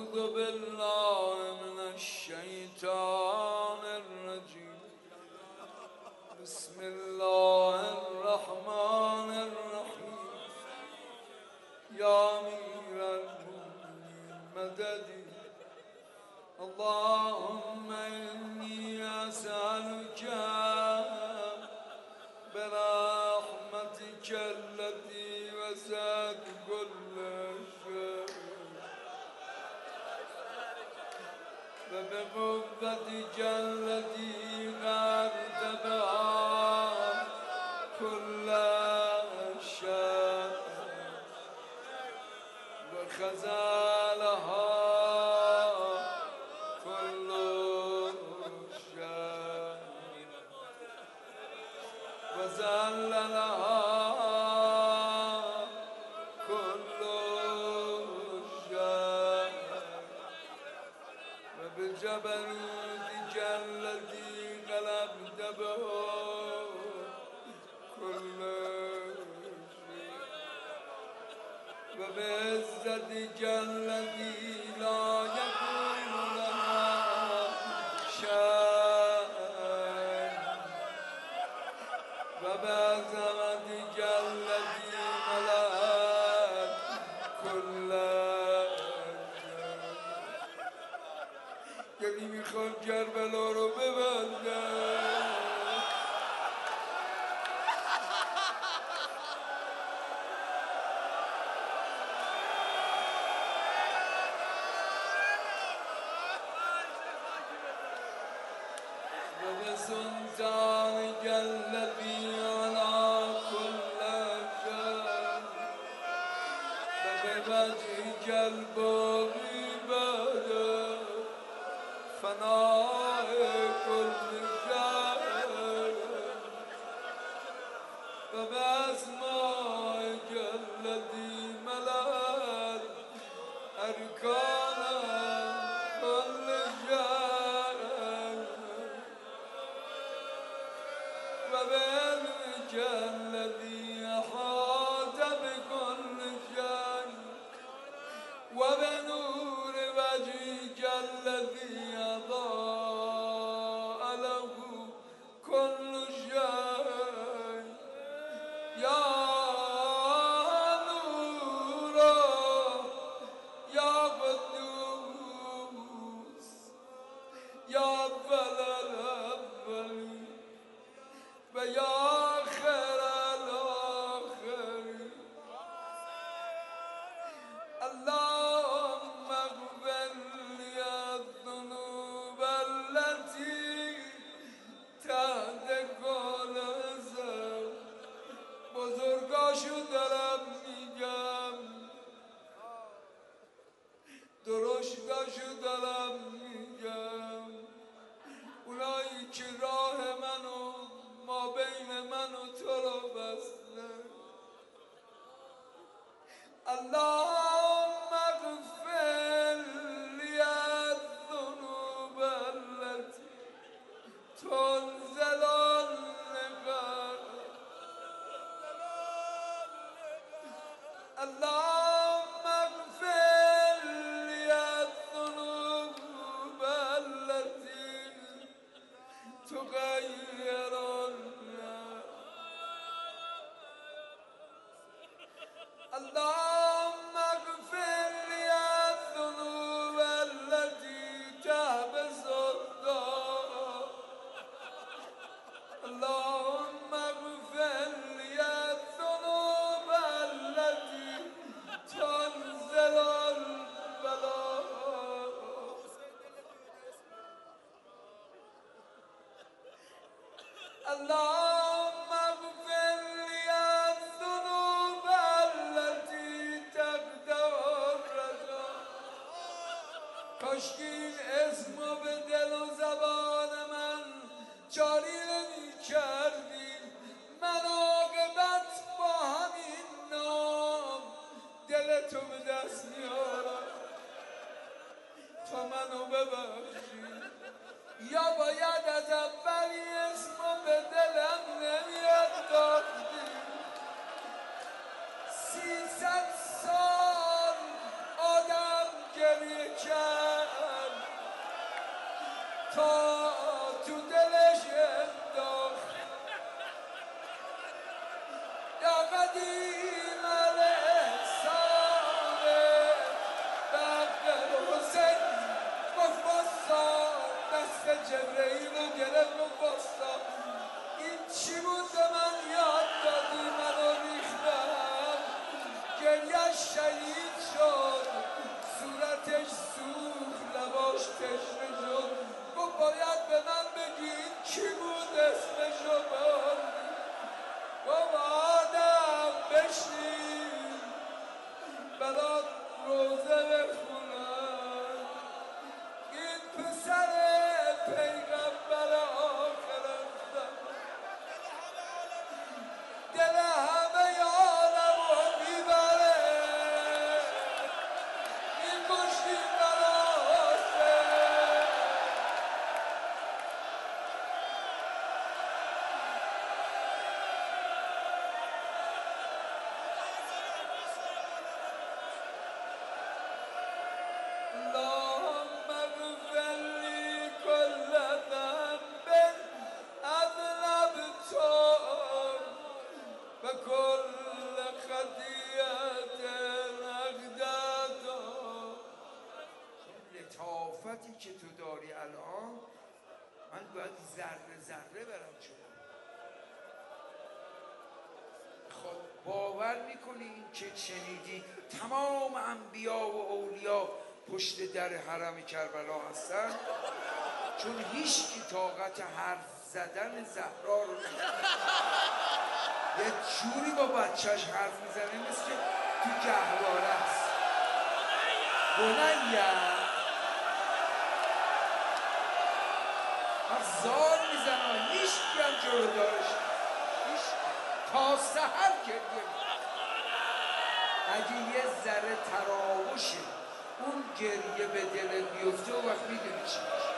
أعوذ بالله من الشيطان الرجيم. بسم الله الرحمن الرحيم. يا أمير المؤمنين مددي. اللهم إني أسألك برحمتك التي وسعت كل شيء وبقوتك التي غفرت بها كل شيء وخزالها كل شيء وزللها كل شيء وبجبروتك الذي غلبت به كل شيء وبعزتك الذي لا يكون لها شيء وبعظمتك التي ملأت كل شيء. یعنی میخوان کربلا رو ببندن. وبسلطانك الذي على كل شيء وبوجهك الباقي بعد فناء كل شيء وبأسمائك التي ملأت أركان كل شيء وبعلمك الذي أحاط بكل شيء وبنور وجهك الذي أضاء له كل شيء. يا نور يا قدوس يا أول الأولين ويا آخر الآخرين. اللهم اغفر لي الذنوب التي تحت كل ذنب. بزرگاشو دارم میگم، درشتاشو دارم میگم، اونایی که راه منو ما بین من و تو رو بسته. اللهم اغفر لي الذنوب التي تنزل النقر. اللهم اغفر لي الذنوب التي تغير اللهم اغفر لي الذنوب التي تحبس الدار. اللهم اغفر لي الذنوب التي تنزل البلاء. اللهم اغفر لي الذنوب التي تقدر الرجاء. کاشکی این اسمو به دل و زبان من جاری نمی کردیم، من عاقبت با همین نام دلتو به دست میارم تا منو ببخشی. یا باید از اولی اسمو به دلم نمیانداختی. 300 سال آدم گریه کرد تا تو دلش انداخت یا قدیم الاحسان بقر حسین گفت باسا دست جبرئیل رو گرفت و باسا این چی بود به من یاد دادی منو ریختم گریه‌اش شهید شد صورتش سوخت لباش تشنه شد گفت باید به من بگی این کی بود اسمشو بردی گفت آدم بشین برات روزه بخونم این پسر پیغمبر آخر زمان دل همه عالم رو میبره این کشتی براسته اللهم اغفر لي كل ذنب أذنبته وكل خطيئة أحدثته لطافتی که تو داری الان من باید ذره ذره برم جلو. خب باور میکنی این که شنیدی تمام انبیا و اولیا پشت در حرم کربلا هستن چون هیچ کی طاقت حرف زدن زهرا رو نداره. یه جوری با بچهش حرف میزنه مثل تو گهواره است. بنیم زار میزنه هیچ کی هم جلو دارش تا سحر گریه. اگه یه ذره تراوشه اون گریه به دل بیفته و وقت میدونی چی میشه.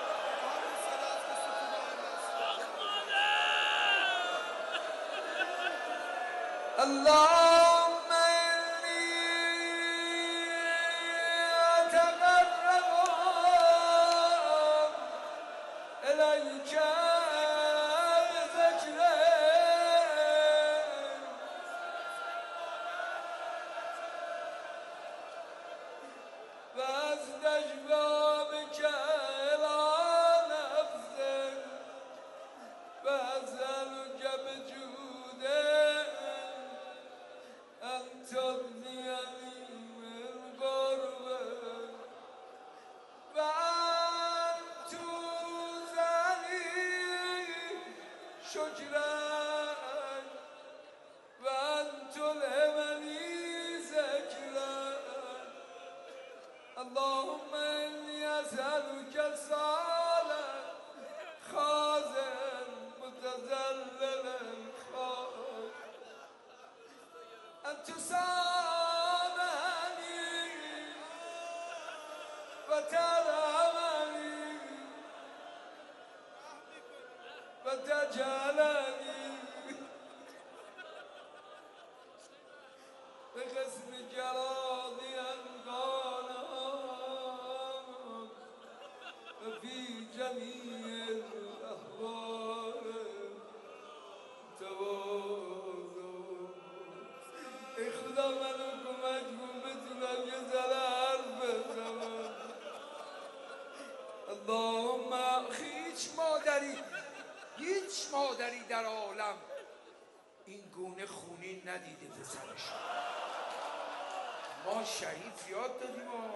اللهم إني أتقرب إليك بذكرك وأستشفى بك إلى نفسك وأسألك بجودك أن تغنيني من قربك وأن توزني شكرك وأن تلهمني ذكرك اللهم إني أسألك صالح خازن متذللا خائف أن تسامحني وترحمني وتجعلني بقسمك راضيا قانعا وفي جميع الأحوال توازن ای خدا منو کمک کن بتونم یه ذره حرف بزنم. اللهم هیچ مادری در عالم این گونه خونین ندیده پسرش. ما شهید زیاد دادیم و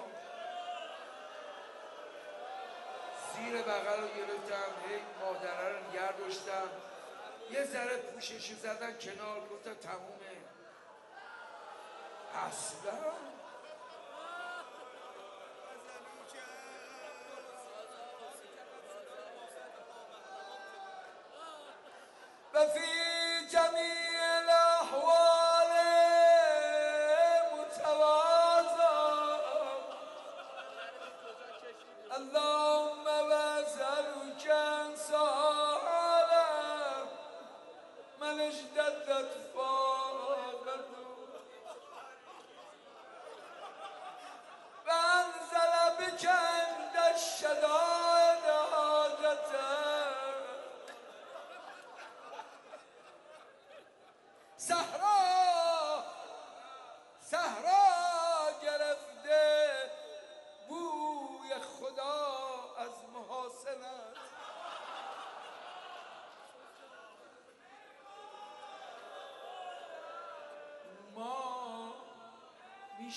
زیر بغل رو گرفتم هی مادره رو نگه داشتم یه ذره پوششو زدن کنار گفتم تمومه. اصلا وفي جميع الأحوال متواضع اللهم واسألك سؤال من اشتدت فاقته وأنزل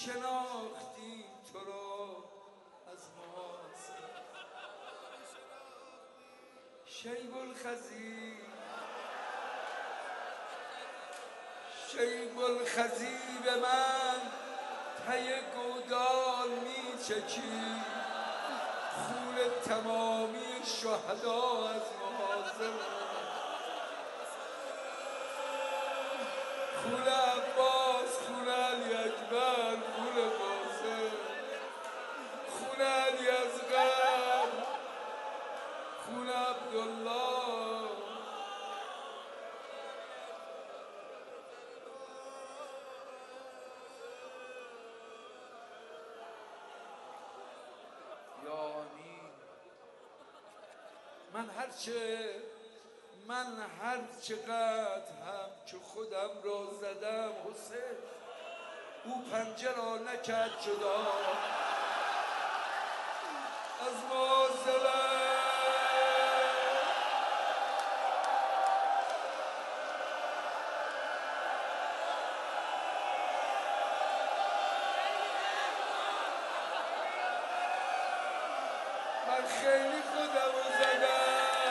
شناختیم تو را از محاسن شیب الخزی شیب الخزی به من تی گودال می چکی خون تمامی شهدا از محاسن خون عباس خون علی اکبر خون قاسم خون علی اصغر خون عبدالله یا آمین. من هر چقدر هم که خودم را زدم حسین او پنجه را نکرد جدا از محاسنه من خیلی خودم رو زدم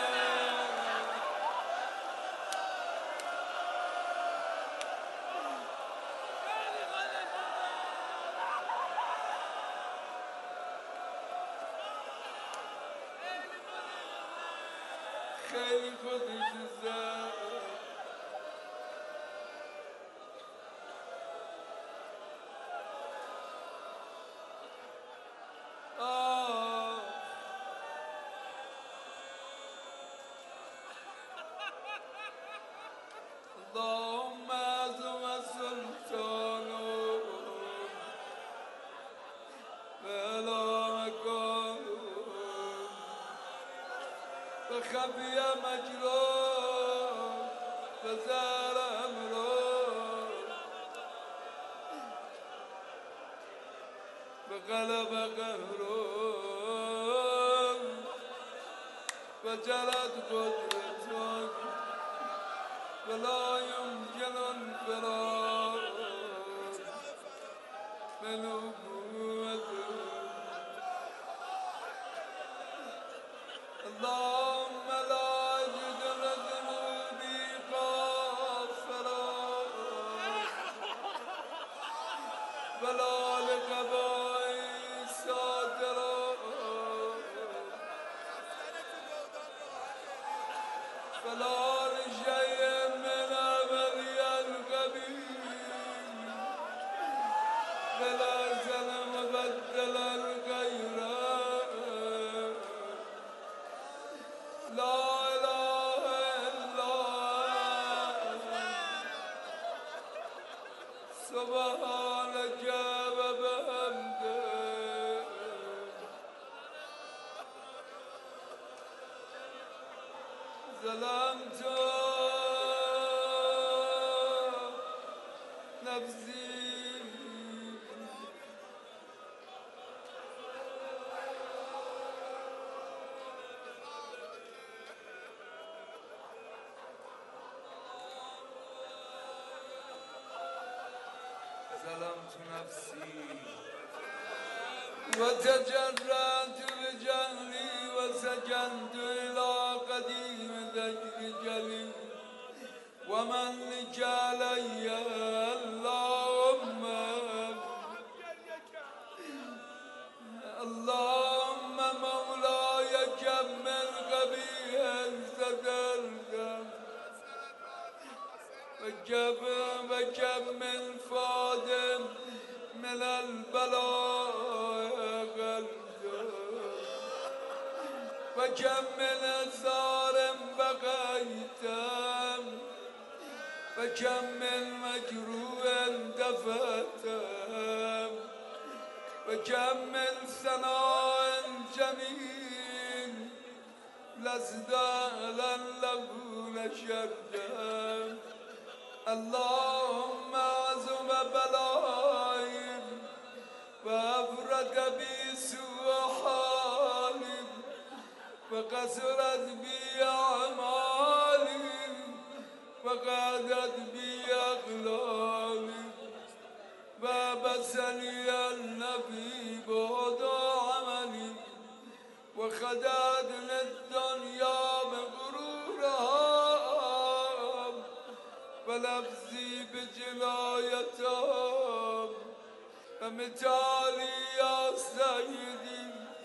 خیلی خودش زد اللهم اعظم السلطان بلا مكان وخفي مجرور فزار امره وغلب قهره وجرت قدرته ولا يمكن انفراد من قوته اللهم لا أجد ذنوبي غافرا ولا لقضائي صادرا فلا لشيء من عملي القبيح ولا زلم بدل الغير لا إله إلا سبحانك وبحمدك ظلمت نفسي ظلمت نفسي وتجرأت بجهلي وسجنت إلى قديم ذكر جلي ومن لك علي اللهم مولاي كمل قبيها سترك وكمل فادم من البلاء غلده وكمل أثار بقيتم وكمل مجروح دفعتم وكمل ثناء جميل لازدالا له نشرتم اللهم عظم بلائي وأفرد بي سوء حالي وقصرت بي أعمالي وقعدت بي أقلالي وبسني النبي بعد عملي وخددني الدنيا بغرورها ولفظي بجلايتها ومثالي يا سيدي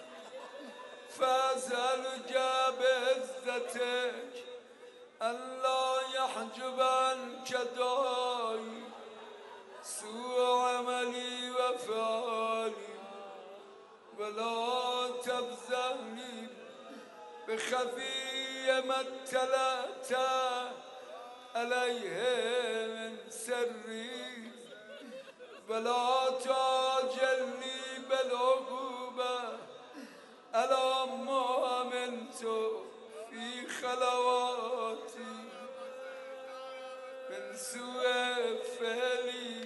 فاسألك بعزتك ألا يحجب عنك داعي سوء عملي وفعالي ولا تبذلني بخفي ما اطلعت عليه من سري ولا تعجلني بالعقوبة على ما عملت في خلواتي من سوء فعلي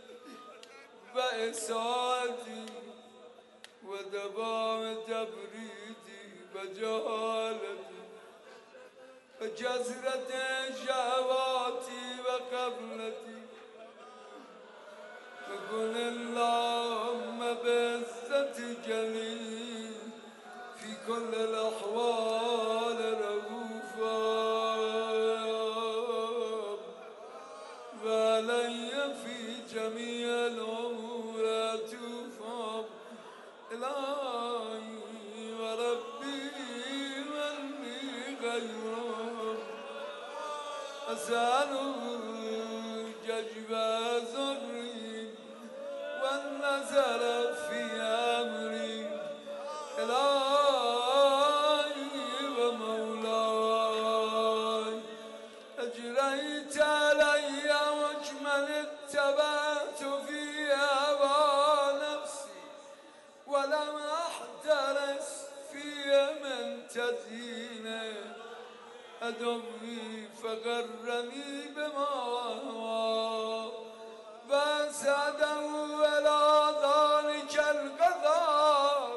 وإساءتي ودوام تبريدي وجهالتي وجزرة شهواتي وقبلتي وقل اللهم بعزتك لي في كل الأحوال رؤوفا وعلي في جميع الأمور عطوفا إلهي وربي مني غيره أسألك ججب زري والنزل في أمري إلهي ومولاي أجريت علي وأجمل اتبعت في هوى نفسي ولم أحترس في من تزيينه أدمي فغرني بما هوى فساده على ذلك القضاء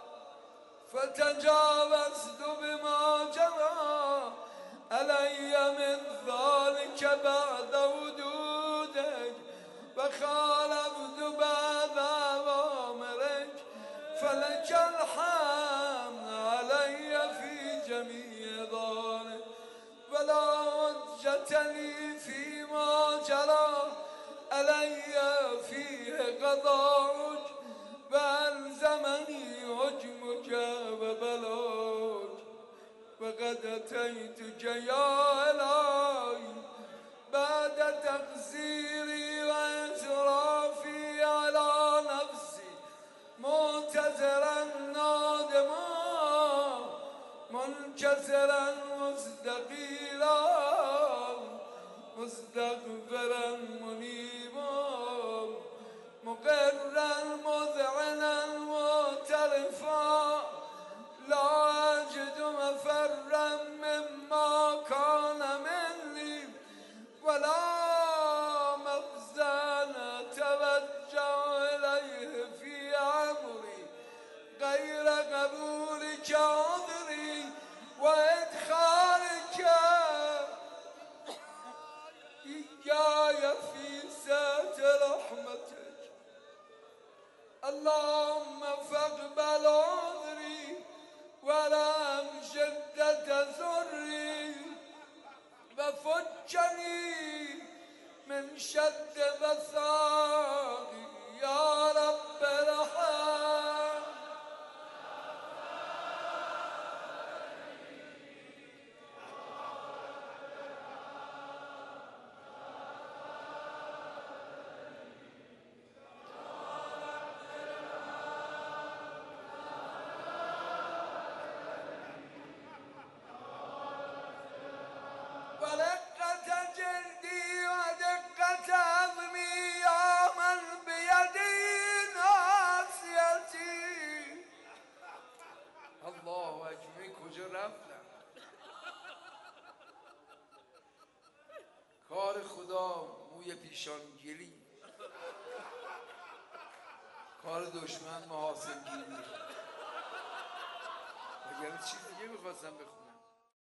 فتجاوزت بما جرى علي من ذلك بعد ودودك وخالفت بعد أوامرك فلك الحمد علي في جميع ذلك ولا حجة لي فيما جرى علي فيه قضاءك فألزمني حكمك وبلاك وقد أتيتك يا إلهي بعد تقصيري وإسرافي على نفسي معتذرا نادما منكسرا مستقيلا مستغفرا منيبا مقرا مذعنا معترفا لا أجد مفرا مما كان مني ولا مخزن أتوجه إليه في أمري غير قبولك عذري وإدخالك إياي في سعة رحمتك اللهم فاقبل عذري ولم شدة ذري وفجني من شد وثاقي يا رب ارحم ورقة جلدي ودقة عظمي يا من بيدي ناصيتي الله اکبر کجا رفتم کار خدا موی پیشانگیری کار دشمن محاسن گیری اگر چیز دیگه میخواستم بخونم